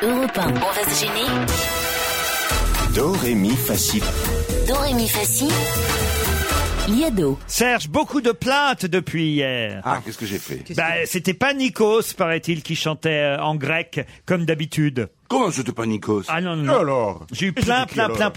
Europe 1. On va se gêner. Do, ré, mi, fa, si. Do, ré, mi, fa, si. Liado. Serge, beaucoup de plaintes depuis hier. Ah, qu'est-ce que j'ai fait? C'était pas Nikos, paraît-il, qui chantait en grec, comme d'habitude. Comment c'était pas Nikos? Ah non, non, non. Alors? J'ai eu plein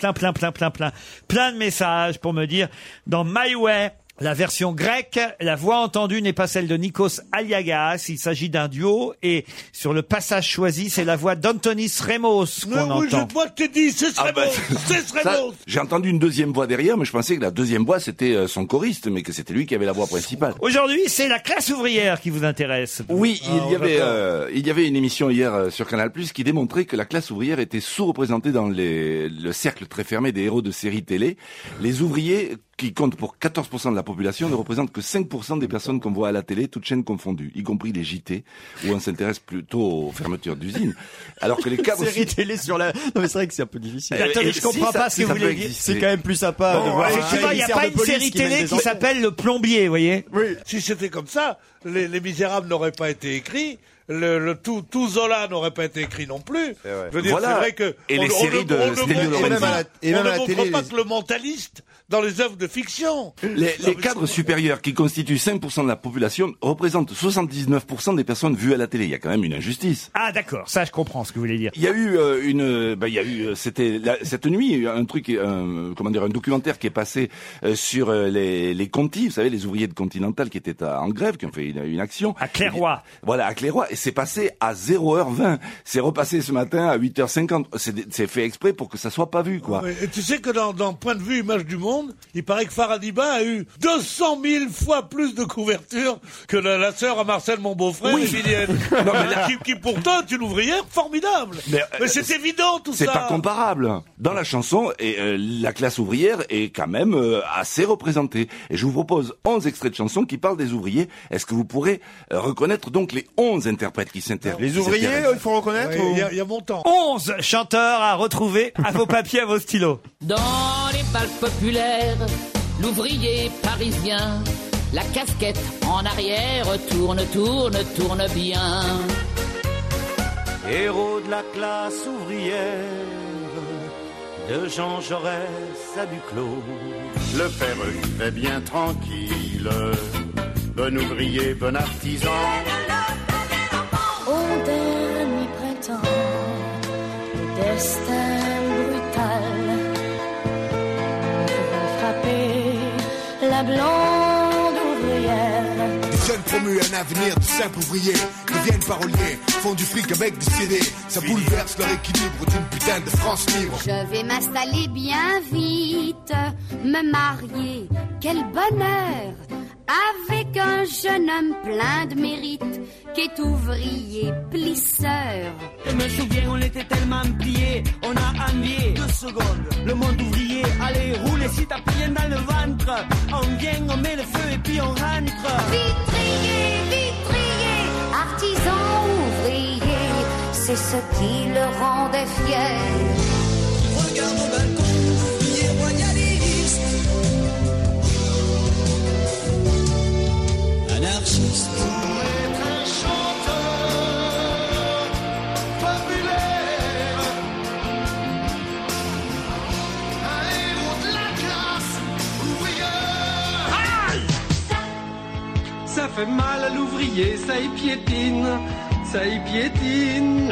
de messages pour me dire, dans My Way, la version grecque, la voix entendue n'est pas celle de Nikos Aliagas, il s'agit d'un duo, et sur le passage choisi, c'est la voix d'Antonis Remos qu'on entend. Moi, je t'ai dit, c'est Remos, c'est Remos. J'ai entendu une deuxième voix derrière, mais je pensais que la deuxième voix c'était son choriste, mais que c'était lui qui avait la voix principale. Aujourd'hui, c'est la classe ouvrière qui vous intéresse. Oui, il y avait une émission hier sur Canal+ qui démontrait que la classe ouvrière était sous-représentée dans le cercle très fermé des héros de séries télé. Les ouvriers, qui comptent pour 14% de la population, ne représentent que 5% des personnes qu'on voit à la télé, toutes chaînes confondues, y compris les JT, où on s'intéresse plutôt aux fermetures d'usines. Alors que les cadres... Série télé sur la... Non mais c'est vrai que c'est un peu difficile. Attendez, je comprends pas ce que vous voulez dire. C'est quand même plus sympa de voir. Effectivement, il n'y a pas une série télé qui s'appelle Le Plombier, vous voyez. Oui. Si c'était comme ça, les Misérables n'auraient pas été écrits. Tout Zola n'aurait pas été écrit non plus. Je veux dire, voilà. c'est vrai que et les séries de Stelio Lorenzi. on ne montre pas que le mentaliste dans les œuvres de fiction. Les cadres supérieurs qui constituent 5% de la population représentent 79% des personnes vues à la télé. Il y a quand même une injustice. Ah d'accord, ça je comprends ce que vous voulez dire. Il y a eu cette nuit un documentaire qui est passé sur les Conti, vous savez, les ouvriers de Continental qui étaient en grève, qui ont fait une action. À Clairoy. Voilà, à Clairoy. Et c'est passé à 0h20. C'est repassé ce matin à 8h50. C'est fait exprès pour que ça soit pas vu, quoi. Et tu sais que dans Point de vue Image du Monde, il paraît que Faradiba a eu 200 000 fois plus de couverture que la sœur à Marcel, mon beau-frère, Emilienne. Non, mais qui pourtant est une ouvrière formidable. Mais c'est évident tout ça. C'est pas comparable. Dans la chanson, la classe ouvrière est quand même assez représentée. Et je vous propose 11 extraits de chansons qui parlent des ouvriers. Est-ce que vous pourrez reconnaître donc les 11 interprètes qui s'intéressent? Les ouvriers, il faut reconnaître. Il y a mon temps. 11 chanteurs à retrouver à vos papiers, à vos stylos. Dans les balles populaires, l'ouvrier parisien, la casquette en arrière tourne bien. Héros de la classe ouvrière, de Jean Jaurès à Duclos. Le père vivait bien tranquille, bon ouvrier, bon artisan. Au dernier printemps, le destin brutal va frapper la blonde ouvrière. Des jeunes promus, un avenir de simples ouvriers deviennent paroliers, font du fric avec des CD. Ça bouleverse leur équilibre d'une putain de France libre. Je vais m'installer bien vite, me marier, quel bonheur, avec un jeune homme plein de mérite, qui est ouvrier plisseur. Je me souviens, on était tellement pliés, on a envié 2 secondes. Le monde ouvrier, allez, roule si t'as rien dans le ventre. On vient, on met le feu et puis on rentre. Vitrier, artisan ouvrier, c'est ce qui le rendait fier. Regarde au balcon, ouvrier royaliste. Anarchiste. Être un chanteur populaire, un héros de la classe ouvrière. Aïe! Ça fait mal à l'ouvrier, ça y piétine, ça y piétine.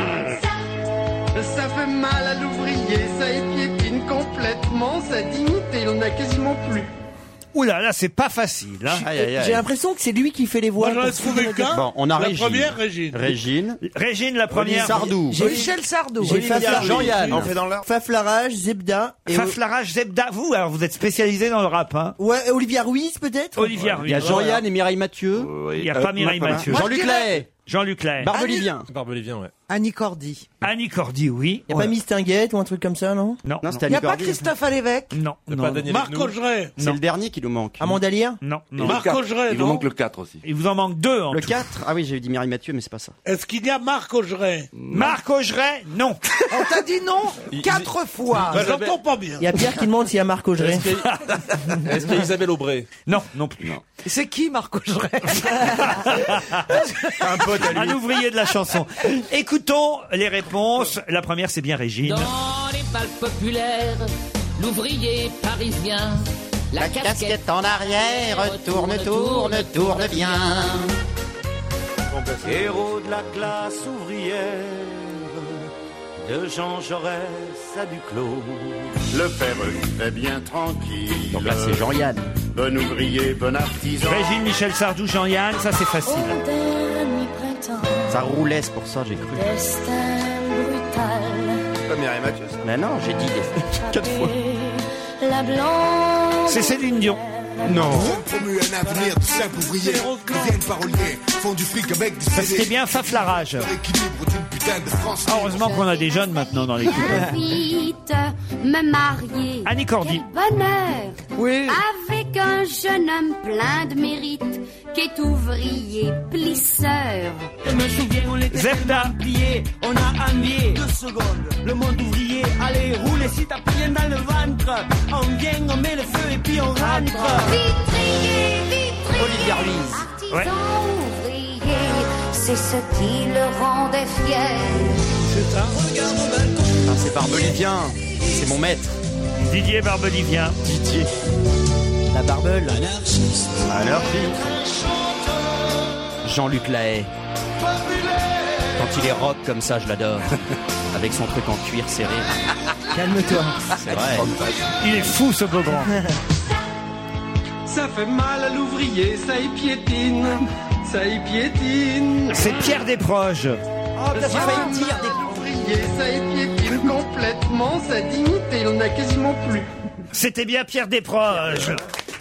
Ça fait mal à l'ouvrier, ça y piétine complètement sa dignité, il en a quasiment plus. Ouh là là, c'est pas facile. Hein. J'ai l'impression que c'est lui qui fait les voix. Moi j'en ai trouvé qu'un. Bon, on a la Régine. première, Régine. Régine, la première. Sardou. Michel Sardou. J'ai Jean-Yann. On fait dans l'art. Faflarage, Zebda. Faflarage, Zebda. Vous, alors vous êtes spécialisé dans le rap, hein? Ouais, Olivia Ruiz peut-être. Olivia Ruiz. Il y a Jean-Yann et Mireille Mathieu. Il n'y a pas Mireille Mathieu. Jean-Luc Lahaye. Jean-Luc Lahaye. Barbelivien. Barbelivien, ouais. Annie Cordy. Annie Cordy, oui. Y a pas Mistinguette ou un truc comme ça, non? Non. Non, c'était Y a Annie pas Cordy. Christophe Alévèque? Non. Pas Daniel Marc Evenou. Augeret. C'est le dernier qui nous manque. Amanda Lear? Non. Et le Marc 4. Augeret, Il vous non? manque le 4 aussi. Il vous en manque 2 en Le tout. 4? Ah oui, j'ai dit Mireille Mathieu, mais c'est pas ça. Est-ce qu'il y a Marc Augeret? Marc Augeret, non. On t'a dit non 4 fois. J'entends pas bien. Il y a Pierre qui demande s'il y a Marc Augeret. Est-ce qu'il y a Isabelle Aubray? Non, non plus. Non. C'est qui Marc Augeret? Un pote à lui. Un ouvrier de la chanson. Écoutons les réponses. La première, c'est bien Régine. Dans les balles populaires, l'ouvrier parisien, la casquette en arrière tourne, tourne, tourne bien. Héros de la classe ouvrière, de Jean Jaurès à Duclos. Le père vivait bien tranquille. Donc là, c'est Jean-Yann. Bon ouvrier, bon artisan. Régine, Michel Sardou, Jean-Yann, ça c'est facile. Ça roulait, c'est pour ça j'ai cru. Destin brutal. Pas Mireille Mathieu, ça. Mais non, j'ai dit 4 fois. La blanche. C'est Céline Dion. Non. Promu un avenir de simples ouvriers, deviennent paroliers, font du fric avec des Ça CD. c'était bien Faflarage. Leur équilibre d'une putain de France. Heureusement qu'on a des jeunes maintenant dans l'équipe. Vite me marier. Annie Cordy. Quel bonheur. Oui. Avec un jeune homme plein de mérite, qui est ouvrier plisseur. Je me souviens, on était Zelda. tellement pliés, on a envié 2 secondes. Le monde ouvrier, allez, roule si t'as rien dans le ventre. On vient, on met le feu et puis on rentre. Vitrier, vitrier. Olivia Ruiz. Artisan Ouais. ouvrier, c'est ce qui le rendait fier. Ah, c'est Barbelivien. C'est mon maître. Didier Barbelivien. Didier. La Barbel. Alors, Jean-Luc Lahaye. Quand il est rock comme ça, je l'adore. Avec son truc en cuir serré. Calme-toi. C'est vrai. Il est fou ce beau grand. Ça fait mal à l'ouvrier, ça y piétine, ça y piétine. C'est Pierre Desproges. Oh, t'as failli dire des... L'ouvrier, ça y piétine complètement, sa dignité, il en a quasiment plus. C'était bien Pierre Desproges.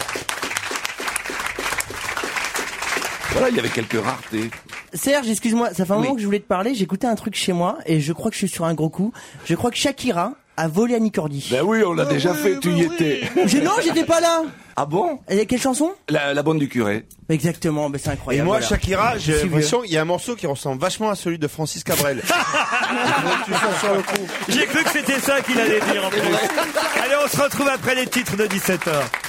Voilà, il y avait quelques raretés. Serge, excuse-moi, ça fait un Oui. moment que je voulais te parler, j'ai écouté un truc chez moi et je crois que je suis sur un gros coup. Je crois que Shakira a volé Annie Cordy. Ben oui, on l'a déjà fait, tu y étais. Non, j'étais pas là. Ah bon? Et quelle chanson? La bonne du curé. Exactement, mais c'est et incroyable. moi, voilà. Shakira, j'ai Je suis l'impression qu'il y a un morceau qui ressemble vachement à celui de Francis Cabrel. Tu sens sur le coup. J'ai cru que c'était ça qu'il allait dire en plus. Allez, on se retrouve après les titres de 17h.